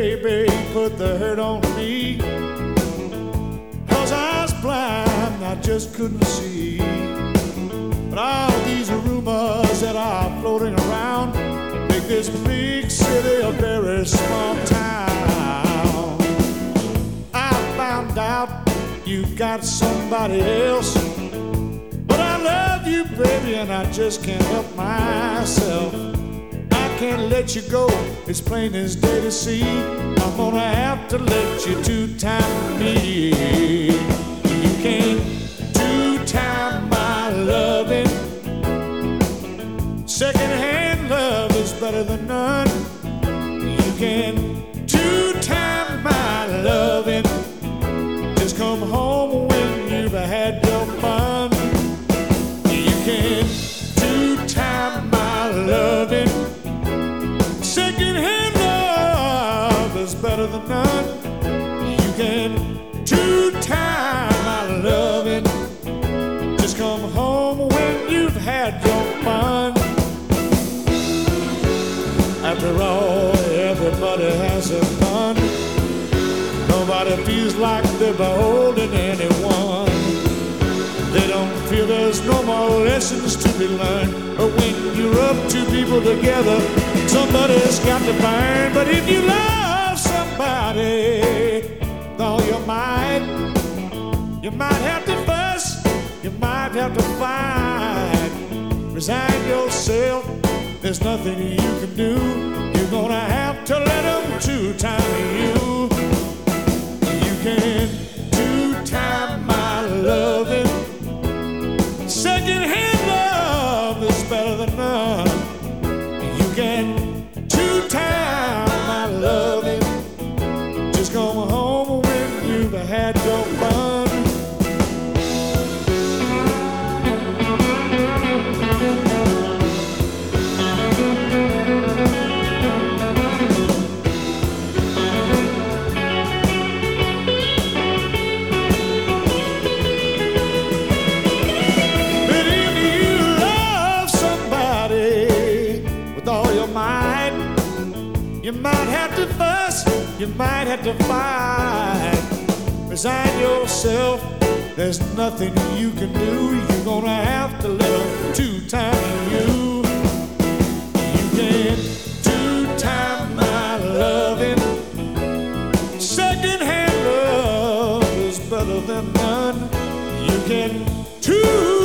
baby, put the hurt on me. 'Cause I was blind, I just couldn't see. But all these rumors that are floating around make this big city a very small town. I found out you got somebody else, but I love you, baby, and I just can't help myself. I can't let you go, it's plain as day to see. I'm gonna have to let you two-time me. You can't two-time my loving. Second-hand love is better than none. You can two-time my loving. Just come home when you've had your fun. You can two-time my loving. Second-hand love is better than none. You can two-time my loving. Just come home when you've had your fun. After all, everybody has a fun. Nobody feels like they're beholden anyone. They don't feel there's no more lessons to be learned. But when you're up two people together, somebody's got to burn. But if you love somebody with all your might, you might have to fuss, you might have to fight. Resign yourself, there's nothing you can do. You're gonna have to let them two-time you. You can two-time my loving. Second-hand love is better than none. You can two-time my loving. Just come home when you've had your fun. You might have to fuss, you might have to fight. Resign yourself, there's nothing you can do. You're gonna have to let them two-time you. You can two-time my loving. Second-hand love is better than none. You can two